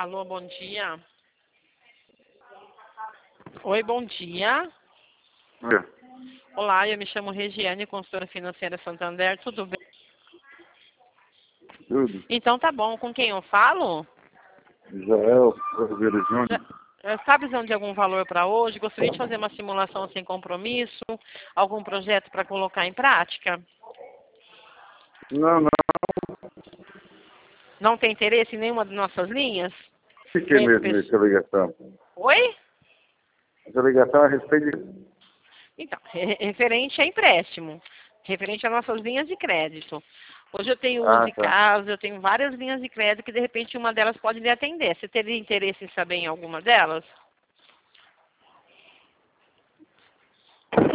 Alô, bom dia. Oi, bom dia. É. Olá, eu me chamo Regiane, consultora financeira Santander, tudo bem? Tudo. Então tá bom, com quem eu falo? Israel Oliveira Já, Júnior. está precisando de algum valor para hoje? Gostaria de fazer uma simulação sem compromisso? Algum projeto para colocar em prática? Não, não. Não tem interesse em nenhuma das nossas linhas? Fiquei mesmo nessa ligação. Oi? Essa ligação é a respeito de... Então, referente a empréstimo, referente às nossas linhas de crédito. Hoje eu tenho 11 tá. casos, eu tenho várias linhas de crédito que de repente uma delas pode lhe atender. Você teria interesse em saber em alguma delas?